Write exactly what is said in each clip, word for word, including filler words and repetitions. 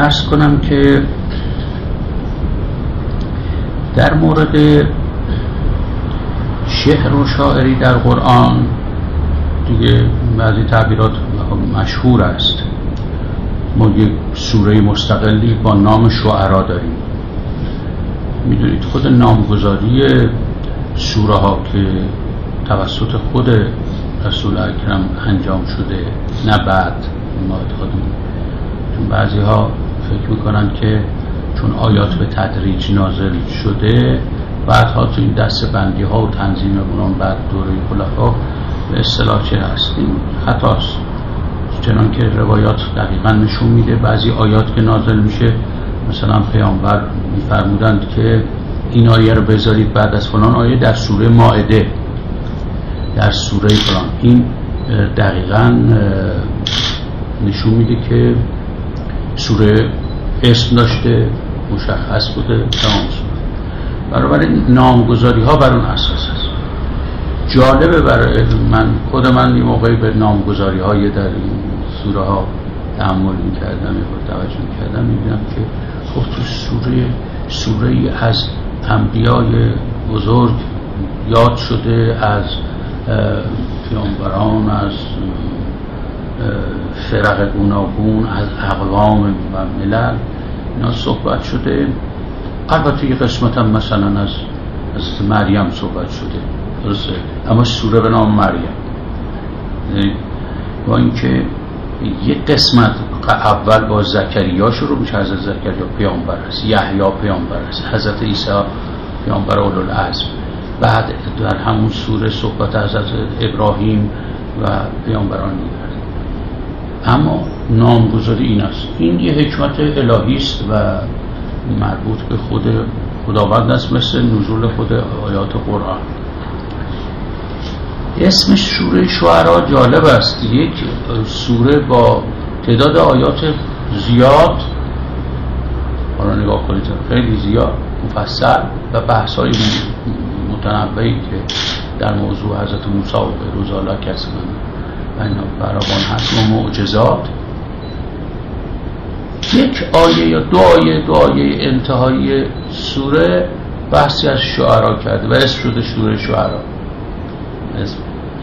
عرض کنم که در مورد شعر و شاعری در قرآن دیگه بعضی تعبیرات مشهور است. ما یک سوره مستقلی با نام شعرا داریم. میدونید خود نامگذاری سوره ها که توسط خود رسول اکرم انجام شده، نه بعد ما خودمون، چون بعضی ها فکر میکنن که چون آیات به تدریج نازل شده بعدها تو این دسته بندی ها و تنظیم اونان بعد دوره خلفا به اصطلاح چه هستیم خطاست، چنان که روایات دقیقا نشون میده بعضی آیات که نازل میشه مثلا پیامبر میفرمودند که این آیه رو بذارید بعد از فلان آیه در سوره مائده، در سوره فلان. این دقیقا نشون میده که سوره اسم داشته، مشخص بوده تمام سوره. بنابراین نامگذاری ها بر اون اساس است. جالبه برای من، خود من این موقعی به نامگذاری های در این سوره ها تأمل میکردم، یه توجه میکردم، میبینم که خب تو سوره سوره ای از انبیای بزرگ یاد شده، از پیامبران، از فرق گوناگون، از اقوام و ملل اینا صحبت شده. البته یه قسمت هم مثلا از از مریم صحبت شده، درسته، اما سوره به نام مریم. با اینکه یه قسمت اول با زکریا شروع میشه، حضرت زکریا پیامبر است، یحیی پیامبر است، حضرت عیسی پیامبر اولوالعزم. بعد در همون سوره صحبت از حضرت ابراهیم و پیامبران دیگر. اما نامگذاری این است، این یه حکمت الهی است و مربوط به خود خداوند است، مثل نزول خود آیات قرآن. اسمش سوره شعرا جالب است، یک سوره با تعداد آیات زیاد، حالا نگاه کنید خیلی زیاد، مفصل و بحث‌های متنوعی که در موضوع حضرت موسی و روزالا کسی من و اینا فراوان هست و معجزات. یک آیه یا دو آیه دو آیه انتهایی سوره بحثی از شعرا کرده و اسم شده سوره شعرا. اسم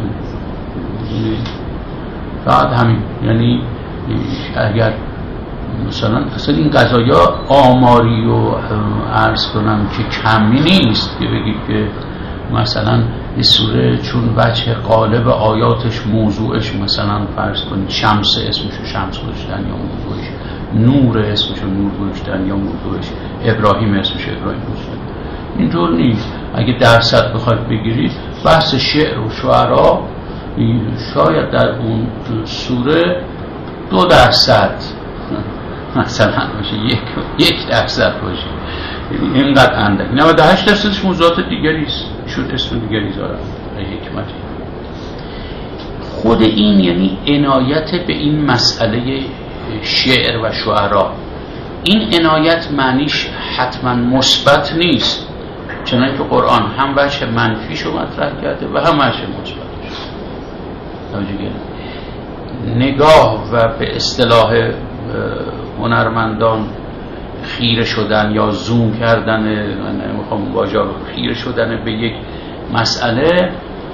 فقط همین، یعنی اگر مثلا اصلا این قضایا آماری و عرض کنم که کمی نیست که بگید که مثلا این سوره چون وجه قالب آیاتش موضوعش مثلا فرض کنید شمس اسمشو شمس گذاشتن یا موضوعش نور اسمشو نور گذاشتن یا موضوعش ابراهیم اسمشو ابراهیم گذاشتن، اینطور نیست. اگه درصد بخواید بگیرید بحث شعر و شعرا شاید در اون سوره دو درصد مثلا باشه، یک یک درصد باشه، یعنی اینقدر اندک. نود و هشت درصدش موضوعات دیگری است، شد اسم دیگری داره. حکمتی خود این یعنی عنایت به این مسئله شعر و شعرا. این عنایت معنیش حتما مثبت نیست، چنانکه که قرآن هم وجه منفیشو مطرح کرده و هم وجه مثبتش. نگاه و به اصطلاح هنرمندان خیره شدن یا زوم کردن، من نمیخوام واژه خیره شدن به یک مسئله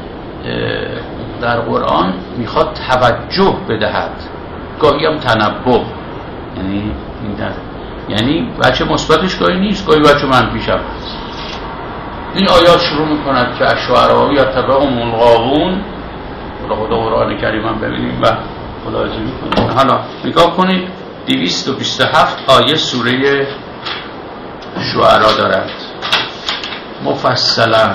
در قرآن میخواد توجه بدهد، گاهی هم تنبه، یعنی این در یعنی بچه مثبتش گاهی نیست، گاهی بچه منفیش هم. این آیات شروع میکند که الشعراء یتبعهم الغاوون، خدا قرآن کریم هم ببینیم و ملاحظه میکنیم. حالا نگاه کنید، دویست و بیست و هفت آیه سوره شعرا دارد مفصلا.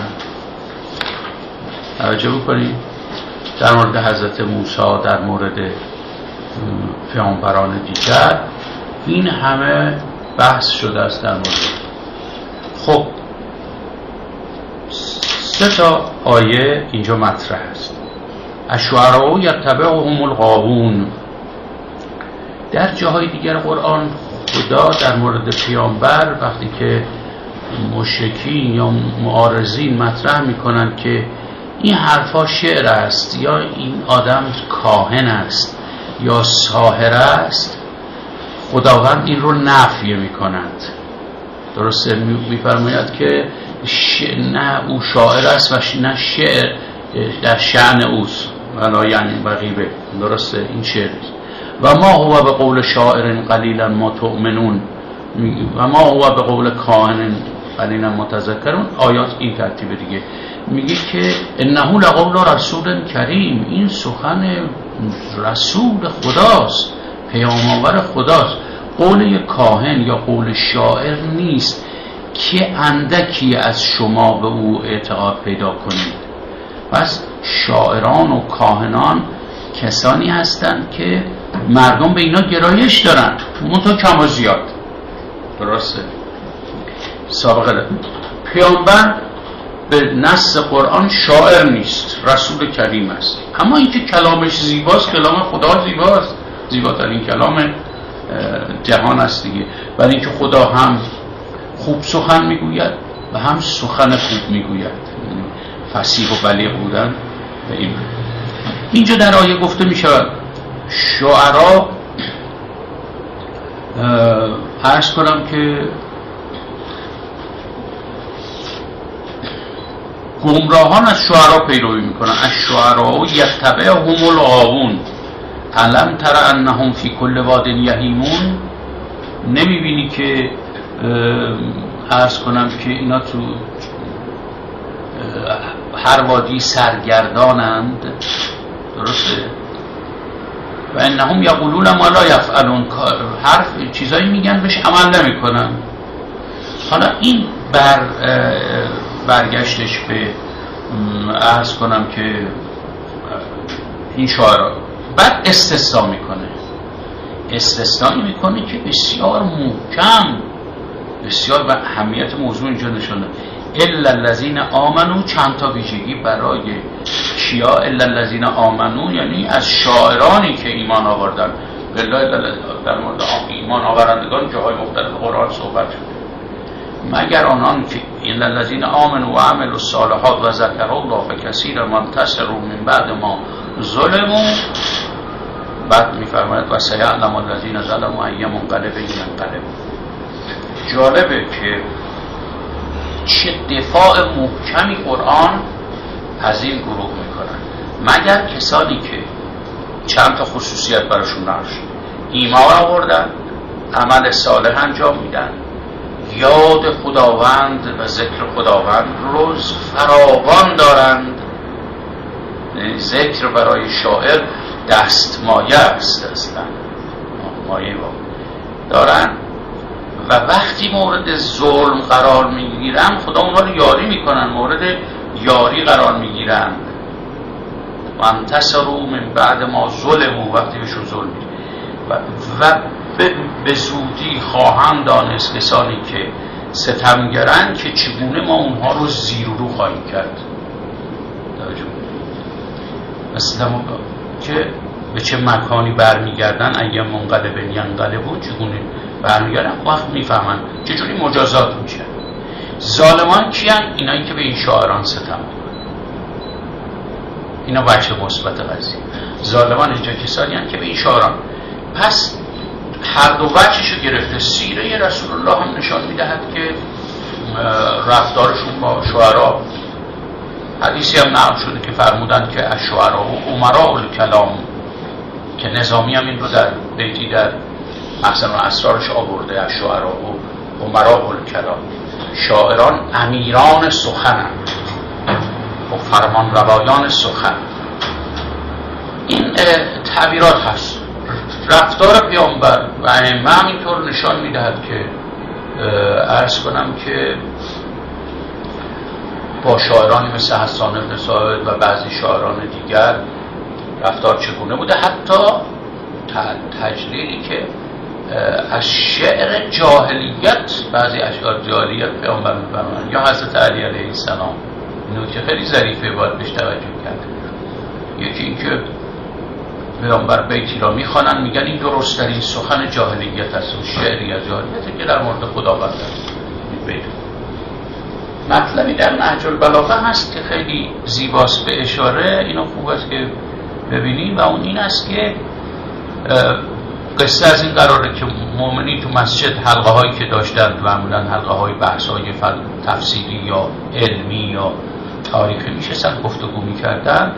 توجه بکنید، در مورد حضرت موسی، در مورد پیامبران دیگر این همه بحث شده است در مورد. خب سه تا آیه اینجا مطرح است. الشعراء یتبعهم الغاوون. در جاهای دیگر قرآن خدا در مورد پیامبر وقتی که مشرکین یا معارضین مطرح میکنن که این حرفا شعر است یا این آدم کاهن است یا ساحر است، خداوند این رو نفی می کند. درسته؟ میفرماید که ش... نه او شاعر است و نه شعر در شأن اوست ولا یعنی بغیبه. درسته؟ این شعر و ما هو به قول شاعر قلیلا ما تؤمنون و ما هو به قول کاهن قلیلا متذکرون. آیات این ترتیب دیگه میگه که انه لقول رسول کریم، این سخن رسول خداست، پیام آور خداست. قول یک کاهن یا قول شاعر نیست که اندکی از شما به او اعتقاد پیدا کنید. پس شاعران و کاهنان کسانی هستند که مردم به اینا گرایش دارن، منتها کم و زیاد. درسته؟ سابقه پیامبر به نص قرآن شاعر نیست، رسول کریم است. اما اینکه کلامش زیباست، کلام خدا زیباست، زیباترین کلام جهان است دیگه. برای اینکه خدا هم خوب سخن میگوید و هم سخن خوب میگوید، فصیح و بلیغ بودن به این. اینجا در آیه گفته میشود شعرا، عرض کنم که گمراهان از شعرا پیروی میکنن. از شعرا یتبعهم الغاوون علم تر انهم فی کل واد یهیمون. نمیبینی که عرض کنم که اینا تو هر وادی سرگردانند. درسته؟ و انهم یقولون ما لا یفعلون، حرف چیزایی میگن بهش عمل نمیکنن. حالا این بر برگشتش به عرض کنم که این شعرا بعد استثنا میکنه، استثنا میکنه که بسیار محکم، بسیار به اهمیت موضوع اینجا نشونه. الا الذین آمنو، چند تا ویژگی برای کیا؟ الا الذین آمنو یعنی از شاعرانی که ایمان آوردن. بالله در مورد ایمان آورندگان جاهای مختلف قرآن صحبت شده. مگر آنان که الا الذین آمنوا و عملوا الصالحات و ذکروا الله کثیرا و انتصروا من بعد ما ظلموا. بعد میفرماید و سیعلم الذین ظلموا ای منقلب ینقلبون. جالبه که چه دفاع محکمی قرآن از این گروه میکنن. مگر کسانی که چند تا خصوصیت براشون نشد، ایمان آوردن، عمل صالح انجام میدن، یاد خداوند و ذکر خداوند روز فراوان دارند. ذکر برای شاعر دستمایه است، اصلا مایه دارن. و وقتی مورد ظلم قرار میگیرن خدا اونها رو یاری میکنن، مورد یاری قرار میگیرن. و انتصروا من بعد ما ظلموا، وقتی بهشون ظلم میگیرن. و, و به زودی خواهم دانست کسانی که ستمگرن که چگونه ما اونها رو زیر و رو خواهیم کرد. مثلا که به چه مکانی برمیگردن، اگه منقلب ینقلبون، چگونه برمیگردن، وقت میفهمن چجوری مجازات میشن. ظالمان کیان؟ اینایی که به این شاعران ستم میکنن. اینا بچه مثبت قضیه. ظالمان اینجا کسانی هستند که به این شاعران. پس هر دو وجهشو گرفته. سیره رسول الله هم نشان میدهد که رفتارشون با شعرا، حدیثی هم نقل شده که فرمودند که الشعراء امراء الکلام، که نظامی هم این رو در بیتی در احسن و اسرارش آورده. الشعراء امراء الکلام، شاعران امیران سخنند و فرمان روایان سخن. این تعبیرات هست. رفتار پیامبر و ائمه هم اینطور نشان میدهد که عرض کنم که با شاعرانی مثل حسان بن ثابت و بعضی شاعران دیگر رفتار چگونه بوده. حتی تجلیلی که از شعر جاهلیت، بعضی اشعار جاهلیت پیامبر می‌فرمایند، یا حضرت علی علیه السلام. نکته خیلی ظریفه باید بهش توجه کرد. یکی اینکه پیامبر بیتی را میخوانن، میگن این درست‌ترین سخن جاهلیت است و شعری از جاهلیت که در مورد خداوند است. بیت مطلبی در نهج البلاغه هست که خیلی زیباست به اشاره، اینو خوب است که ببینیم، و اون این است که قصه از این قراره که مؤمنین تو مسجد حلقه هایی که داشتن معمولا حلقه های بحث های تفسیری یا علمی یا تاریخی میشستن گفتگو میکردن.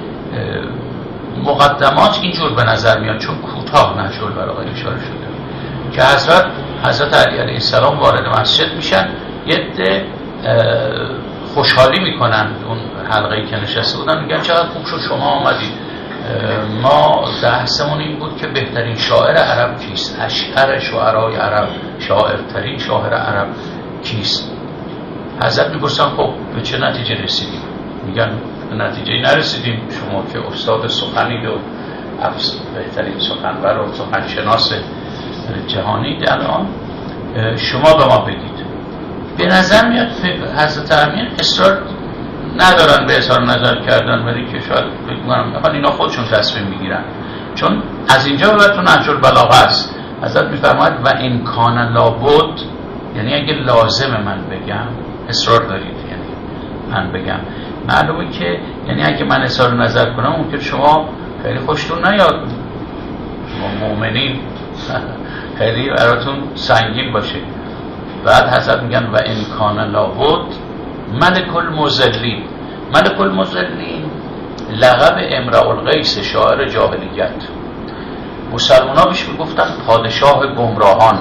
مقدمات اینجور به نظر میاد چون کوتاه نشد برای اشاره شده که حضرت حضرت علی علیه السلام وارد مسجد میشن، یه عده خوشحالی میکنن اون حلقه‌ای که نشسته بودن، میگن چقدر خوب شد شما آمدید، ما بحثمون این بود که بهترین شاعر عرب کیست، اشعر شعرای عرب، شاعرترین شاعر عرب کیست. حضرت میگفتن خب به چه نتیجه رسیدیم؟ میگن به نتیجه نرسیدیم، شما که استاد سخنید و بهترین سخنور و سخنشناس جهانی الان، شما به ما بگید. به نظر میاد حضرت امیر اصرار ندارن به اظهار نظر کردن، ولی که شاید بگم میخوان اینا خودشون تصمیم میگیرن، چون از اینجا به بعد تو نهج البلاغه است. حضرت میفرماید و امکان لابد، یعنی اگه لازم من بگم، اصرار دارید یعنی من بگم، معلومه که یعنی اگه من اظهار نظر کنم ممکن شما خیلی خوشتون نیاد، شما مؤمنین خیلی براتون سنگین باشه. بعد حضرت میگن و امکان لابد ملک المذلین. ملک المذلین لقب امرؤ القیس شاعر جاهلیت، مسلمان ها بهش میگفتن پادشاه گمراهان،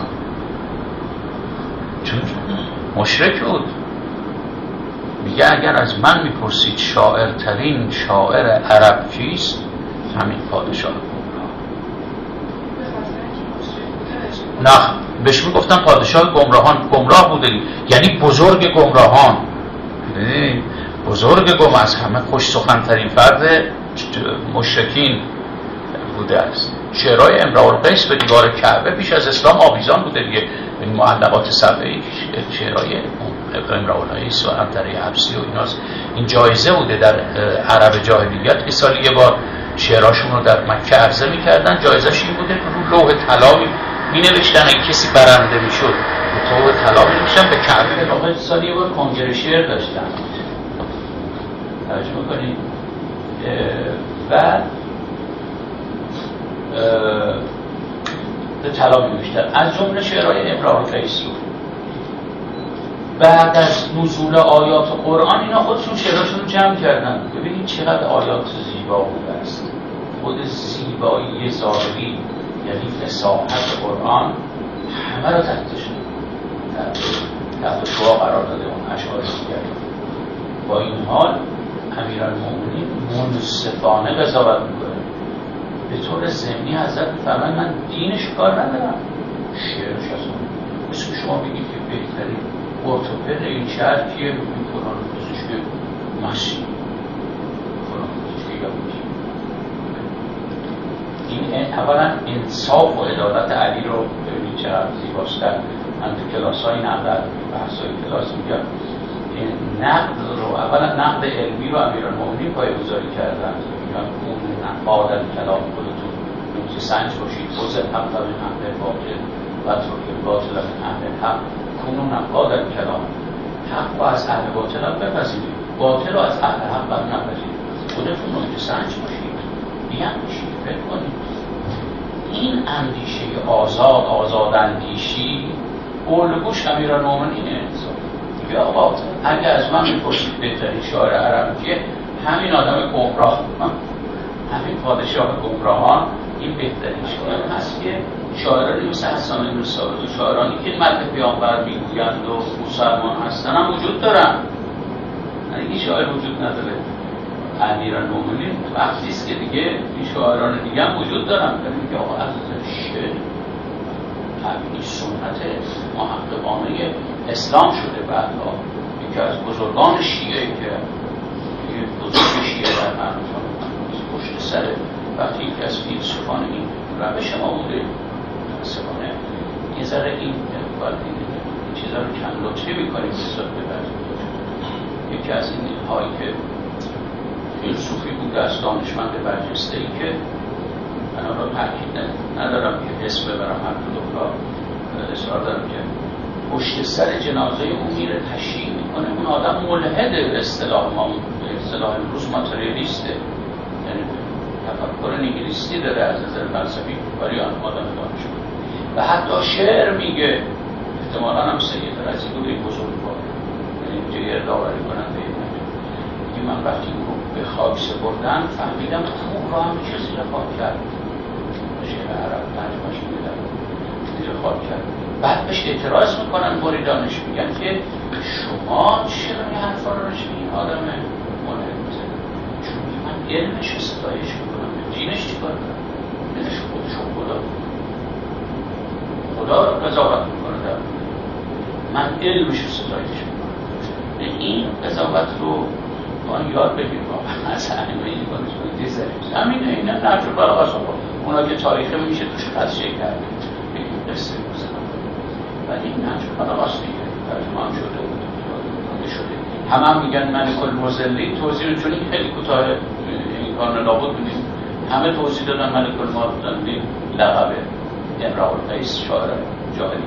چون مشرک بود. میگه اگر از من میپرسید شاعرترین شاعر عرب کیست، همین پادشاه گمراه. نه بهش میگفتن پادشاه گمراهان، گمراه بوده یعنی بزرگ گمراهان، بزرگ گم از همه خوش سخنترین فرد مشرکین بوده است. شعرهای امرؤ القیس به دیوار کعبه پیش از اسلام آویزان بوده دیگه، این معلقات صفحه‌ای شعرهای امرؤ القیس و عنتره حبسی و ایناست. این جایزه بوده در عرب جاهلیت که سالی یه بار شعرهاشون رو در مکه عرضه می‌کردن، جایزه‌اش این بوده که رو لوح طلا می‌نوشتن اگه کسی برنده می‌شد رو لوح طلا می‌نوشتن به کعبه. واقعا سالی یه بار کنگره شعر داشتن، توجه می‌کنید. و به طلا می‌نوشتن از جمله شعرهای امرؤ القیس. بعد از نزول آیات قرآن اینا خودشون شعرهاشون رو جمع کردن. ببینید چقدر آیات زیبا بوده است. خود زیبایی ظاهری یعنی فصاحت قرآن همه رو تحتشون تحت شعاع قرار داده اون اشعار دیگر. با این حال امیرالمومنین منصفانه قضاوت میکنه. به طور ضمنی حضرت میفرماید من دینش کار ندارم، شعرش اصلا مثل شما بگید که بهترین ارتوپد این شهر کیه؟ این قرآن پزشک مسیح، قرآن پزشک یهودی. این اولا انصاف و عدالت علی رو ببینید چقدر زیباست. من تو کلاس های نقد بحث های کلاس میگم نقد رو، اولا نقد علمی رو امیرالمومنین پایه‌گذاری کردن. میگن اون نقاد کلام خودتون نوزی سنج باشید، خوز حق من اهل باطل و ترک باطل من اهل حق، کنون نقاد کلام. حق رو از اهل باطل هم بپذیرید، باطل رو از اهل حق هم نپذیرید، خودتون نوزی سنج باشید، بیان باشید، فکر کنید. این اندیشه آزاد، آزاد اندیشی قولگوش امیرالمومنینه. یا آقا اگه از من میپرسید بهترین شاعر عرب کیه، همین آدم گمراه، همین پادشاه گمراهان این بهترین شاعر هست. که شاعرانی مثل حسان بن ثابت و شاعرانی که مدح پیامبر میگویند و مسلمان هستن هم وجود دارن. این شاعر وجود نداره. امیرالمومنین وقتی است که دیگه این شاعران دیگه هم وجود دارن. ببینید که آقا از شعر این سنت محققانه اسلام شده. بعدها یکی از بزرگان شیعه که بزرگ شیعه در مرموزان پشت سر وقتی یکی از فیلسوفان این روش ما بوده سبانه یه ذره این این چیزا رو کم لطفی میکنیم بسیار ببرید. یکی از این هایی که فیلسوفی بوده از دانشمند برجسته ای که من آن را تاکید ندارم که اسم ببرم هر کدوم اصرار دارم که پشت سر جنازه اون میره تشییع میکنه. اون آدم ملحده به اصطلاح ما، به اصطلاح امروز ماتریالیسته، یعنی تفکر نیهیلیستی داره از نظر فلسفی برای آن آدم دانشجو و حتی شعر میگه. احتمالاً هم سید رضی بود این بزرگوار، یعنی جگر داوری کننده میگه من وقتی رو به خاک سپردن فهمیدم خوب رو هم چه زیر خاک کرد، شعر عرب ترجمه‌اش میدن زیر خاک کرد. بعد بهش اعتراض میکنن مریدانش، میگن که شما چرا این حرفا رو روش میگین آدم ملحد میزنه؟ چون من علمش رو ستایش میکنم، دینش چی کار کنم؟ دینش خودشون خدا خدا رو قضاوت میکنه در من علمش رو ستایش میکنم. این قضاوت رو باید یاد بگیم واقعا از همه این کنید دیزریم همینه. این هم نجور بلاغاست اونا که تاریخه میشه توش قضیه کرده بگیم قصه بزنم ولی این نجور بلاغاست دیگه ترجمه هم شده بود شده. همه هم میگن ملک المزلی توضیح رو چون این خیلی کوتاه این کار لابد بودیم همه توضیح دادن ملک المزلی لقبه امرأ القیس شاعر جاهلی.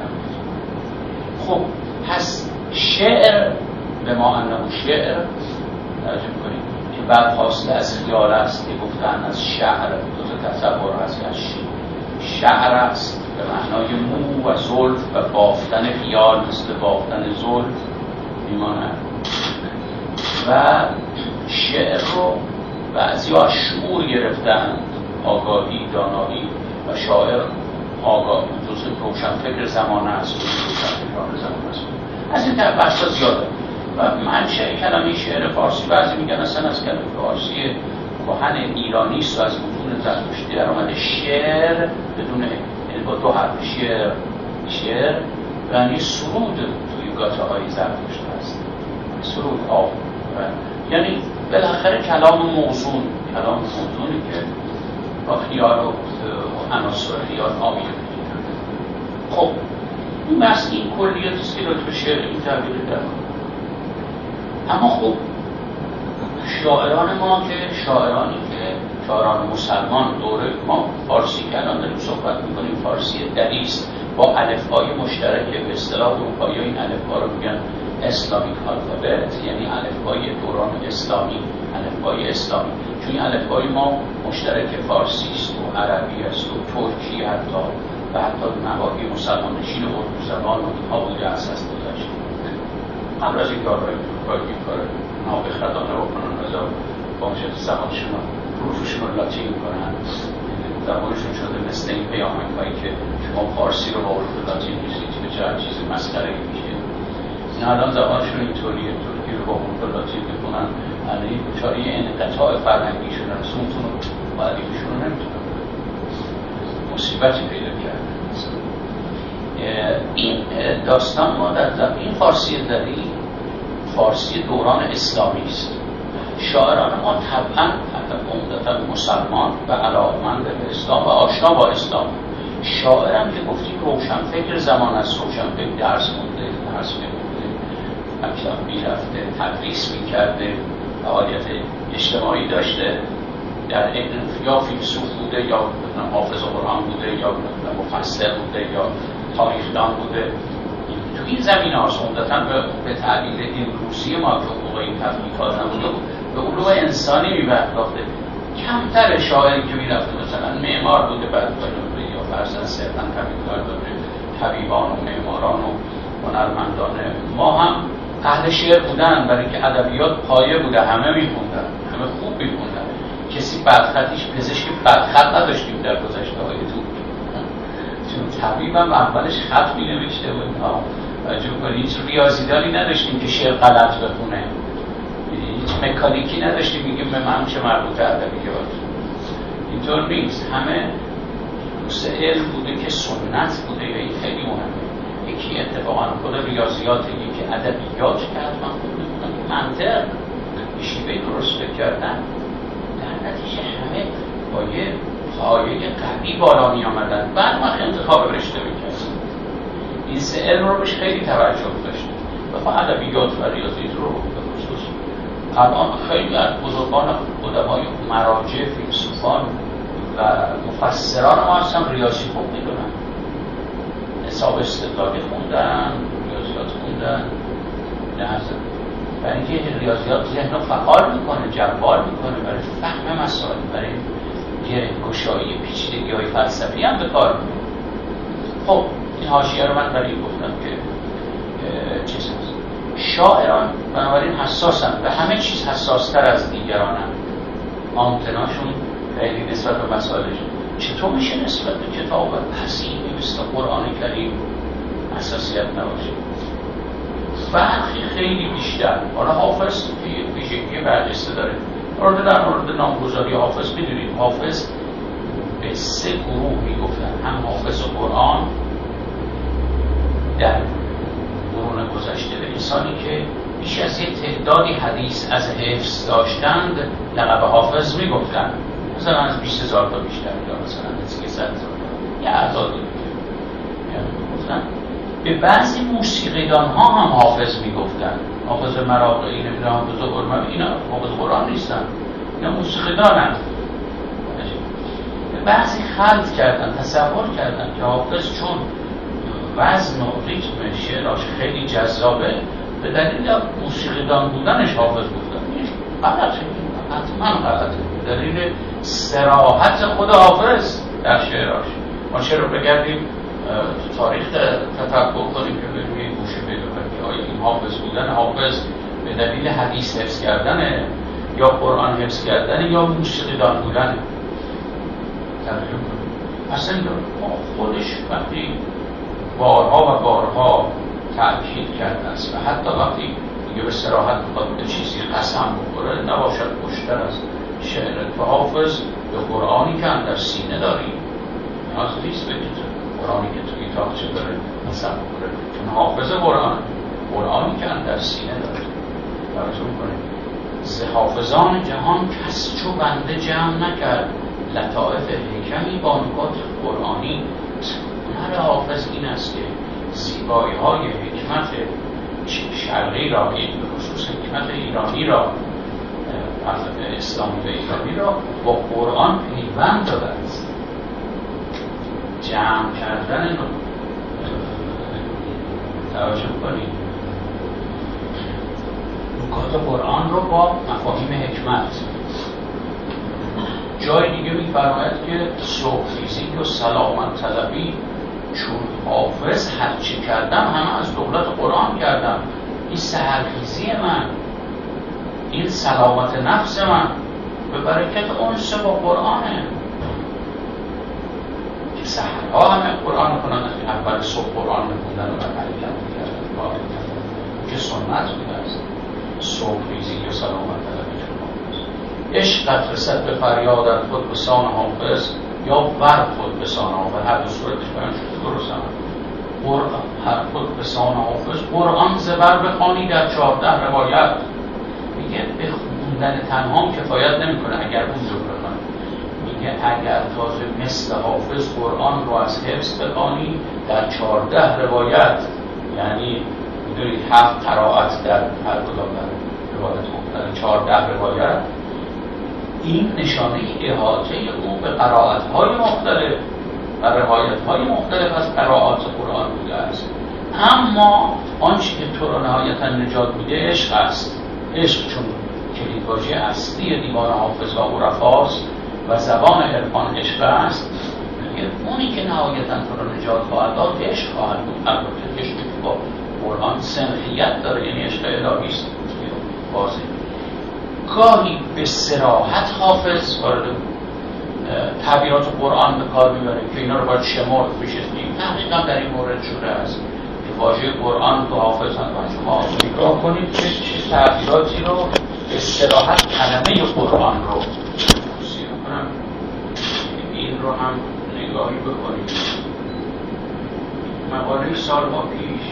خب پس شعر به ما انه شعر ترجمه کنیم که بعد خاصله از خیال است که گفتن از شعر دوتا تصور هست از شعر است به معنای مو و زلف و بافتن خیال مثل بافتن زلف میماند و شعر رو بعضی ها شعور گرفتن آگاهی دانایی و شاعر آگاه جزء روشنفکر زمانه است روشنفکران زمانه است. از این طرف بحثا زیاده و منشأ کلمه شعر فارسی بعضی میگن اصلا از کلمه فارسی کهن ایرانی است و از متون زرتشتی در اومده. شعر بدون یعنی با دو حرف شعر شعر یعنی سرود توی گاته های زرتشت هست سرود آب یعنی بالاخره کلام موزون کلام موزونی که با خیال و عناصر خیال آمیه بگیرن. خب این بحث این کلیات است که راجع به شعر این تعبیر دارم. اما خب شاعران ما که شاعرانی که شاعران مسلمان دوره ما فارسی که الان داریم صحبت میکنیم فارسی دری است با الفبای مشترک به اصطلاح اروپایی این الفبا رو میگن اسلامیک آلفابت یعنی الفبای دوران اسلامی الفبای اسلامی چون این الفبای ما مشترک فارسی است و عربی است و ترکی حتی و حتی نواحی مسلمان نشین اردو زبان و اینها بوده از از گذشته. قبل از این کارهای اروپایی کار نابخردانه بکنن رضا بامشت زبانشون حروفشون رو لاتین کنن زبانشون شده مثل این پیامک‌هایی که شما فارسی رو با حروف لاتین میشید به چه چیز مسخره‌ای میشه. این الان زبانشون اینطوریه ترکی رو با حروف لاتین میکنن یعنی چاری انقطاع فرهنگی شدن سونتون رو معرفیشون رو نمیتونن مصیبتی پیدا کرد. این داستان ما در این فارسی دری فارسی دوران اسلامی است. شاعران ما طبعا عمدتاً مسلمان و علاقمند به اسلام و آشنا با اسلام. شاعرم که گفتیم روشنفکر زمان است روشنفکر درس مونده درس می‌خونده مکتب می‌رفته تدریس می‌کرده فعالیت اجتماعی داشته در یا فیلسوف بوده یا حافظ قرآن بوده یا مفسر بوده یا تاریخدان بوده. تو این زمینه ها عمدتاً به تعبیر امروزی ما که موقع این تفکیکات نبوده به علوم انسانی می‌پرداخته. کمتر شاعری که می‌رفته مثلا معمار بوده بعد بوده یا فرضاً صرفاً طبیب‌کار بوده طبیبان و معماران و هنرمندان ما هم اهل شعر بودن برای اینکه ادبیات پایه بوده همه می‌خوندن همه خوب می‌خوندن کسی بدخطیش پزشک بدخط نداشتیم در گذشته‌های دور چون طبیب هم اولش خط می‌نوشته بود توجه کنید هیچ ریاضیدانی نداشتیم که شعر غلط بخونه هیچ مکانیکی نداشتیم میگیم به من چه مربوطه ادبیات اینطور نیست همه دوست علم بوده که سنت بوده یا این خیلی مهمه یکی اتفاقا خود ریاضیات یکی ادبیات که حتما خود میکنن که منطق شیوه درست فکر کردن در نتیجه همه با یه پایه قوی بالا می آمدن بعد وقت انتخاب رشته میکردن این سه علم رو بهش خیلی توجه داشتن بخواه ادبیات و ریاضیات رو به خصوص الان خیلی از بزرگان قدمای مراجع فیلسوفان و مفسران ما هستن ریاضی خوب میدونن حساب استدلالی خوندن ریاضیات خوندن لحظه برای اینکه ریاضیات ذهن رو فعال میکنه جوال میکنه برای فهم مسائل برای گره گشایی پیچیدگی های فلسفی هم به کار می‌برن. خب این حاشیه رو من برای گفتم که چیز هست. شاعران بنابراین حساسن، به همه چیز حساستر از دیگرانن. آنتناشون خیلی نسبت به مسائلش. چطور میشه نسبت به کتاب پسیبی مثل قرآن کریم حساسیت نباشه؟ فرقی خیلی بیشتر. حالا حافظ که یک ویژگی برجسته داره. مورد در مورد نامگذاری حافظ میدونید حافظ به سه گروه میگفتن، هم حافظ قرآن در قرون گذشته به کسانی که بیش از یک تعدادی حدیث از حفظ داشتند لقب حافظ میگفتن، مثلا از بیست هزار تا بیشتر یا مثلا از صد هزار تا یا اعداد میگفتن. به بعضی موسیقیدان ها هم حافظ میگفتن، حافظ مراغی، نمیدونم حافظ قرآن، اینا حافظ قرآن نیستن، اینا موسیقیدان هم. به بعضی خلط کردن، تصور کردن که حافظ چون وزن و ریتم شعراش خیلی جذابه به دلیل موسیقیدان بودنش حافظ گفتن. این غلطه، حتما غلطه، به دلیل صراحت خود حافظ در شعراش. ما چرا بگردیم تو تاریخ تفکر کنیم که بریم گوشه پیدا کنیم که آیا این حافظ بودن حافظ به دلیل حدیث حفظ کردنه یا قرآن حفظ کردنه یا موسیقیدان بودنه؟ ترجمه کنیم. اصلا خودش وقتی بارها و بارها تأکید کرده است و حتی وقتی دیگه به صراحت بخواد به چیزی قسم بخوره نباشد پشتر از شعر تو حافظ به قرآنی که اندر سینه داری نیاز نیست بگید قرآنی که توی تاقچه داره قسم بخوره، چون حافظ قرآن قرآنی که اندر سینه داره. توجه می‌کنید ز حافظان جهان کس چو بنده جمع نکرد، لطائف حکمی با نکات قرآنی. هنر حافظ این است که زیبایی های حکمت شرقی را، به خصوص حکمت ایرانی را، فلسفه اسلامی و ایرانی را با قرآن پیوند داده است. جمع کردن رو توجه کنید، نکات قرآن رو با مفاهیم حکمت. جای دیگه می‌فرماید که سوفیزی و سلامت طلبی چون حافظ هرچی کردم همه از دولت قرآن کردم. این سحرخیزی من، این سلامت نفس من به برکت انس با قرآنه. که سحرها همه قرآن کنن، اول صبح قرآن بخوندن و بعد حرکت می‌کردن که سنت بوده است. سوفیزی و سلامت طلبی چون حافظ. عشقت رسد به فریادت خود به سان حافظ یا بر خود به سان حافظ، هر دو صورتش بیان شده درست هم قرآن هر خود به سان حافظ. قرآن زبر بخوانی در چهارده روایت. میگه به خوندن تنها کفایت نمیکنه اگر اونجور بخوانی، میگه اگر تازه مثل حافظ قرآن رو از حفظ بخوانی در چهارده روایت، یعنی میدونید هفت قرائت در هر کدام در روایت مختلف، چهارده روایت، این نشانه احاطه او به قرائت‌های مختلف و روایت‌های مختلف از قرائات قرآن بوده است. اما آنچه که تو را نهایتاً نجات میده عشق است. عشق چون کلیدواژه اصلی دیوان حافظ و عرفاست و زبان عرفان عشق است، میگه اونی که نهایتاً تو را نجات خواهد داد عشق خواهد بود. البته عشقی که با قرآن سنخیت داره، یعنی عشق الهی است. واضح گاهی به صراحت حافظ وارد تعبیرات قرآن به کار میبره که اینا رو باید شمرد بشه. تحقیقا در این مورد شده است که واژه قرآن تو حافظ هم باید شما نگاه کنید چه چه تعبیراتی رو به صراحت کلمه قرآن رو توصیه کنم. این رو هم نگاهی بکنید. مقاله سالها پیش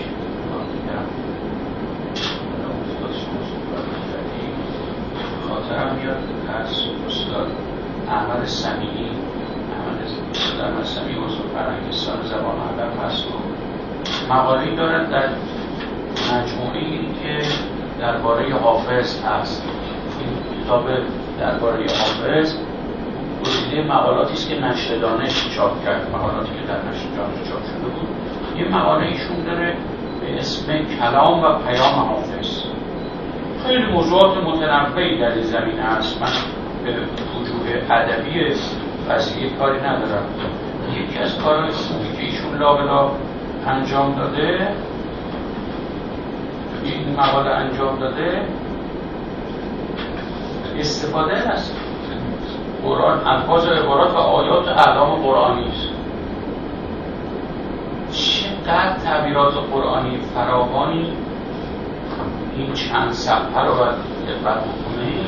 خاطرم میاد از استاد احمد سمیعی احمد سمیعی استاد فرهنگستان زبان ادب هست و مقاله‌ای دارد در مجموعه‌ای که درباره حافظ هست. این کتاب درباره حافظ گزیده مقالاتی است که نشر دانش چاپ کرد، مقالاتی که در نشر دانش چاپ شده بود. یه مقاله ایشون داره به اسم کلام و پیام حافظ. خیلی موضوعات متنوعی در این زمینه است. من به وجوه ادبی قضیه کاری ندارم. یکی از کارهای خوبی که ایشون لابلا انجام داده، این مقاله انجام داده، استفاده از قرآن، الفاظ و عبارات و آیات اعلام قرآنی است. چقدر تعبیرات قرآنی فراوانی این چند صفحه رو باید دقت بکنید.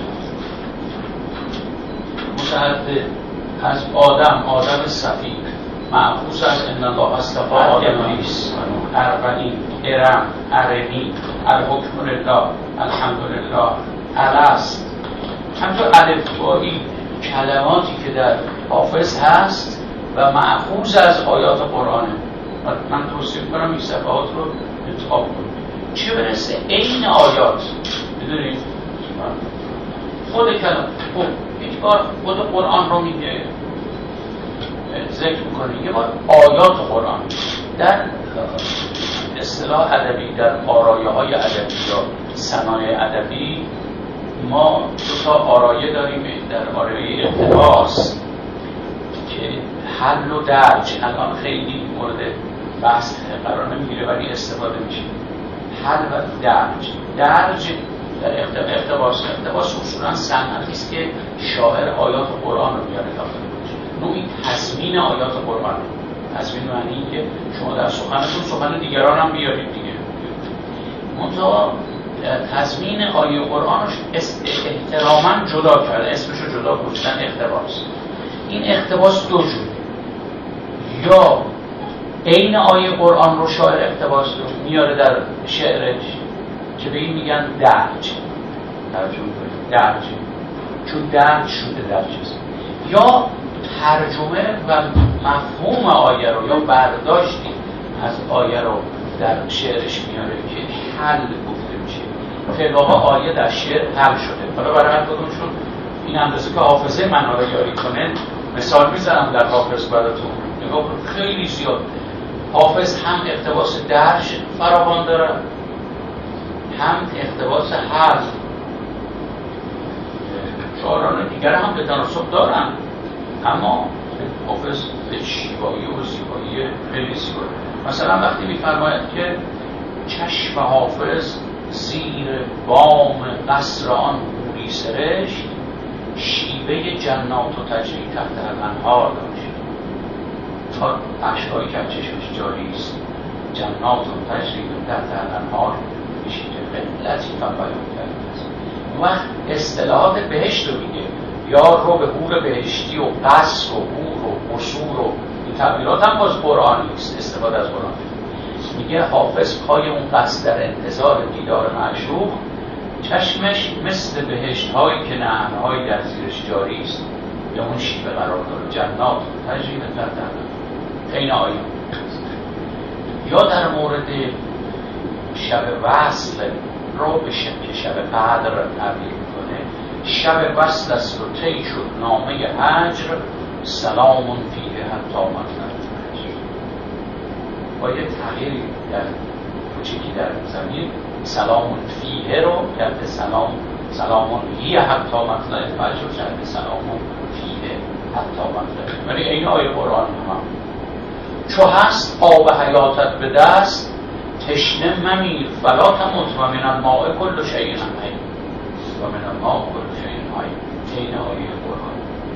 متعدد از آدم، آدم صفی معخوذ از ان الله اصطفی آدم نیست، اربعین، ارم، ارنی، الحکم لله، الحمدلله، الست. همچون الفبایی کلماتی که در حافظ هست و معخوذ از آیات قرآنه. من توصیه کنم این صفحات رو انتخاب کنید. چه برسه این آیات، میدونید خود کلام خب یک بار خود قرآن رو میگه ذکر میکنه، یه بار آیات قرآن. در اصطلاح ادبی، در آرایه های ادبی یا صنایع ادبی ما دو تا آرایه داریم. در آرایه اقتباس که حل و درج الان خیلی مورد بحث قرار نمیگیره ولی استفاده میشه. حل و درج. درج در اقتباس اقتباس اصولا صنعتی است که شاعر آیات قرآن رو میاره داخل خودش. نوعی تضمین آیات قرآن. تضمین معنی که شما در سخنتون سخن دیگران هم بیارید دیگه. منتها تضمین آیه قرآن رو احتراما جدا کرده، اسمش رو جدا گذاشتن اقتباس. این اقتباس دو جور، یا عین آیه قرآن رو شاعر اقتباس رو میاره در شعرش که به این میگن درج، درج چون درج شده در چیز، یا ترجمه و مفهوم آیه رو یا برداشتی از آیه رو در شعرش میاره که حل گفته میشه. فعلا آیه در شعر حل شده. حالا برای هر کدومشون این اندازه که حافظه معنا رو یاری کنه مثال میزنم در حافظ براتون. نگاه کنید خیلی زیاد. حافظ هم اقتباس درج فراوان داره، هم اقتباس حل. شاعران دیگر هم به تناسب دارن، اما حافظ به شیوایی و زیبایی خیلی زیبایی. مثلا وقتی میفرماید که چشم حافظ زیر بام قصر آن حوری سرشت، شیوه جنات و تجری تحت الانهار داشت. تا اشکایی که چشمش جاری است، جنات و تجری تحت الانهار میشه که خیلی لطیفا بیان کرده است. وقت اصطلاحات بهشت رو میگه، یا رو به حور بهشتی و قصر و حور و قصور و این تعبیرات هم باز قرآنی است، استفاده از قرآن. میگه حافظ پای اون قصر در انتظار دیدار معشوق، چشمش مثل بهشت هایی که نهرهایی در زیرش جاری است یا اون شیوه قرار داره، جنات تجریب تردن این آیه. یا در مورد شب وصل رو به شب شب قدر تعبیر میکنه، شب وصل است و طی شد نامه هجر، سلام فیه حتی مطلب هجر. با یه تغییری در کوچکی در زمین، سلام فیه رو کرده سلام سلام هیه حتی مطلع فجر رو کرده سلام فیه حتی مطلع. ولی این آیه قرآن هم چو هست آب حیاتت به دست، تشنه ممیر فلا تموت و من الماء کل شیء حی و من الماء کل شیء حی. این آیه قرآن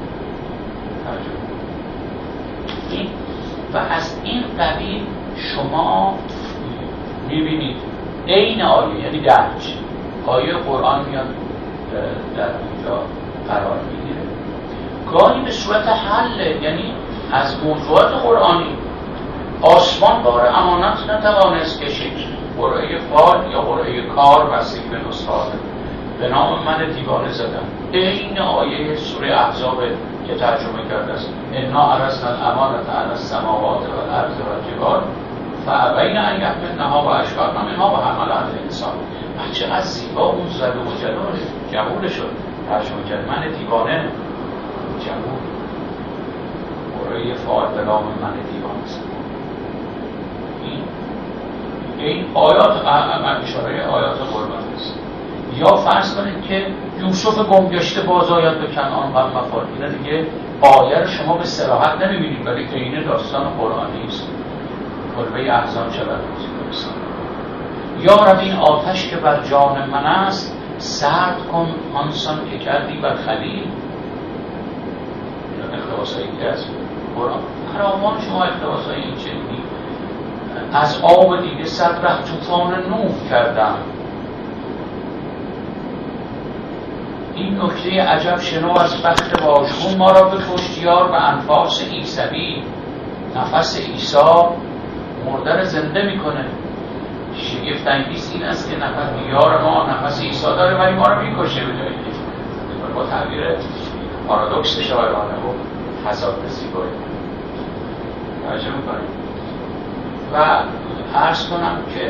این و از این قبیل شما میبینید این آیه یعنی درج آیه قرآن میاد در اونجا قرار میگیره، گاهی به صورت حل، یعنی از موضوعات قرآنی. آسمان بار امانت نتوانست کشید، قرعه فال یا قرعه کار بستگی به نسخه به نام من دیوانه زدم. این آیه سوره احزاب که ترجمه کرده است، انا عرضنا الامانة علی السماوات والارض والجبال فابین ان یحملنها و اشفقن منها و حملها الانسان. چقدر زیبا اون زلو و جلال جهول شد ترجمه کرد، من دیوانه جهول، قرعه فال به نام من دیوانه زدم. این آیات اشاره آیات قرآن است. یا فرض کنید که یوسف گمگشته باز آید به کنعان و مفاد، اینا دیگه آیه رو شما به صراحت نمیبینید، ولی که اینه داستان قرآنی است. کلبه احزان شود روزی. یا رب این آتش که بر جان من است سرد کن آنسان که کردی بر خلیل. اقتباسایی که از قرآن فراوان شما اقتباسایی این چنینی. از آب دیگه صد ره طوفان نوح کردم. این نکته عجب شنو از بخت واژگون ما را به کشتیار به انفاس عیسوی. نفس عیسی مرده را زنده میکنه. شگفت انگیز این است که نفس یار ما نفس عیسی داره ولی ما رو میکشه به جایی که با تعبیر پارادوکس شاعرانه و تضاد زیبایی توجه میکنیم. و عرض کنم که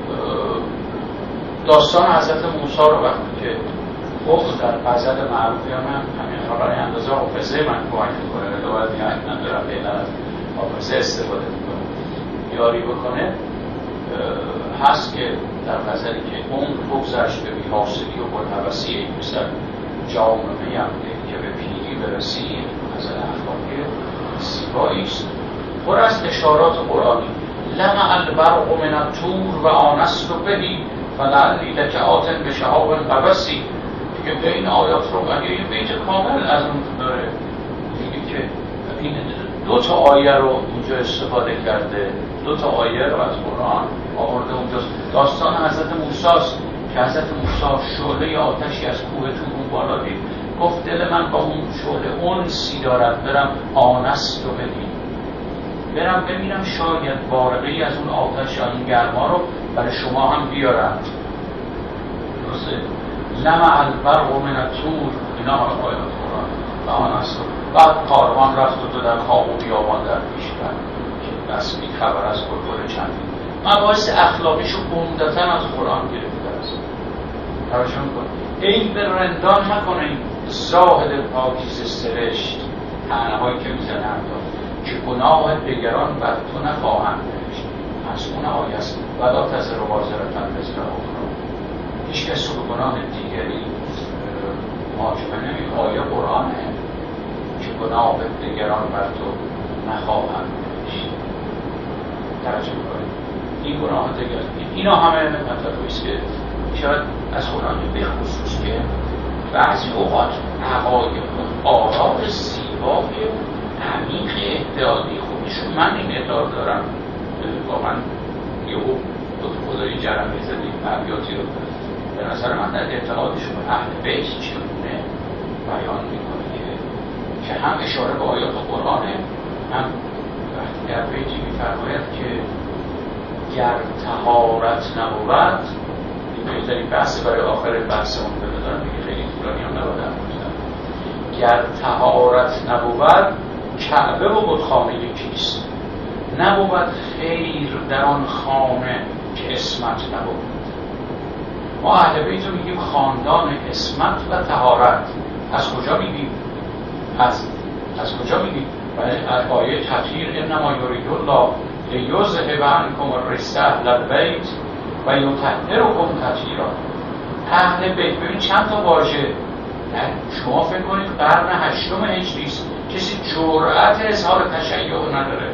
داستان حضرت موسی رو وقتی که خب در غزل معروفی هم همین حالا اندازه حافظه من کمک میکنه و باید میگه ندارم بیلن از حافظه استفاده میکنه یاری بکنه. هست که در غزلی که عمر بگذشت به بی‌حاصلی و پرهوسی ای پسر جام میم ده که به پیری برسی. غزل اخلاقی زیبایی است پر از اشارات قرآنی. لمع البرق من الطور و آنست بهی فلعلی لک آتن به شهاب قبسی. که به این آیات رو اگه یه بیت کامل از اون داره میگه که این دو تا آیه رو اینجا استفاده کرده، دو تا آیه رو از قرآن آورده اونجا. داستان حضرت موسی است که حضرت موسی شعله آتشی از کوه طور بالا دید، گفت دل من با اون شعله انسی دارد، برم آنست رو ببین، برم ببینم شاید بارقه‌ای از اون آتش یا این گرما رو برای شما هم بیارم. درسته؟ لمع البرق من الطور، اینا آیات قرآن و آنست. بعد کاروان رفت و در خواب و بیابان در پیش کرد که رسمی خبر از گلگل چندین. مباحث اخلاقیشو عمدتاً از قرآن گرفته است. توجه می‌کنید. ای به رندان نکنید زاهد پاکیزه سرشت، طعنه‌هایی که میزنند که گناه دیگران بر تو نخواهند نوشت. از اون آیه است ولا تزر وازرة وزر اخری. هیچ کس رو به گناه دیگری محاکمه نمی. آیه قرآنه که گناه دیگران بر تو نخواهند نوشت. توجه می‌کنید. این گناه دیگر اینا همه مطلبی است که شاید از قرآن به خصوص که بعضی اوقات عقاید آراد زیبای عمیق اعتقادی خودشون، من این اعتقاد دارم واقعا یه دکتر خدایی جرمی زدی ابیاتی رو به نظر من در اعتقادشون اهل بیت چگونه بیان میکنه که که هم اشاره به آیات قرآنه، هم وقتی در بیتی میفرماید که گر طهارت نبود، این بهترین بحث برای آخر بحث اون بدارم دیگه خیلی طولانی هم نبودم. گر طهارت نبود کعبه و بتخانه یکیست، نبود خیر در آن خانه که اسمت نبود. ما اهل بیت رو میگیم خاندان اسمت و طهارت. از کجا میگیم؟ از از کجا میگیم؟ برای آیه تطهیر انما یرید الله لیذهب عنکم الرجس اهل البیت و یطهرکم تطهیرا. اهل بیت، ببین چند تا واژه. شما فکر کنید قرن هشتم هجری است، کسی جرأت اظهار تشیع نداره.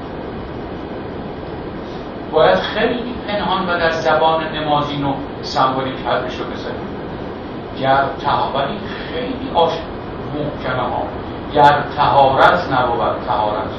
باید خیلی پنهان و در زبان نمازین و سمبولیک حرفش رو بزنیم. گر طهارت خیلی آش محکمه ها. گر طهارت نبود، طهارت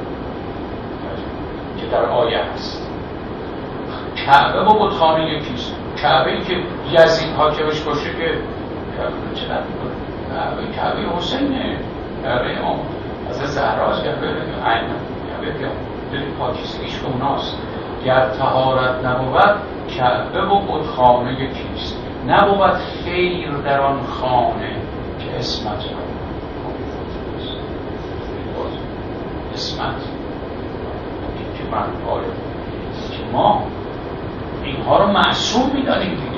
که در آیه هست. کعبه و بتخانه یکیست. کعبه ای که یزید حاکمش باشه که کعبه چقدر میکنه؟ کعبه کعبه حسینه، کعبه امام از زهراست، کعبه عین، کعبه که دل پاکیزگیش به اوناست. گر طهارت نبود کعبه و بتخانه یکیست، نبود خیر در آن خانه که اسمت نبود. اسمت که من آره که ما اینها رو معصوم می‌دانیم دیگه.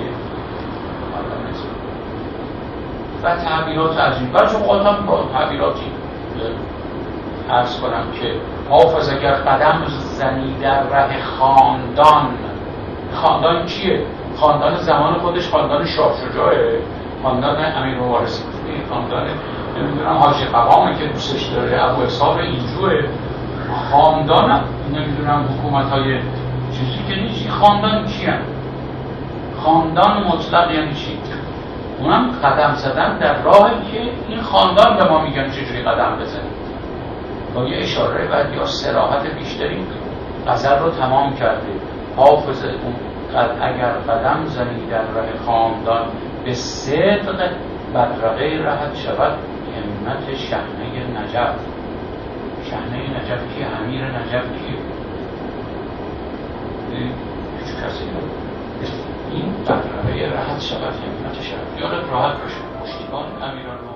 و تعبیرات عجیب و چون قدام با تعبیراتی عرض کنم که حافظ اگر قدم زنی در ره خاندان. خاندان کیه؟ خاندان زمان خودش خاندان شاه شجاعه، خاندان امیر مبارزی، خاندان نمیدونم حاجی قوامه که دوستش داره، ابو اسحاق اینجوره، خاندان نمیدونم حکومت های چیزی که نیست. خاندان چی هم؟ خاندان مطلق یعنی چی؟ اونم قدم زدن در راهی که این خاندان به ما میگن چجوری قدم بزنیم. با یه اشاره بعد یا صراحت بیشتری غزل رو تمام کرده. حافظ اون قد اگر قدم زنی در راه خاندان، به صدق بدرقه رهت شود همت شحنه نجف. شحنه نجف کیه؟ امیر نجف کیه؟ هیچ کسی این بدرقه رهت شود همت شود. یادت راحت باشه پشتیبان امیران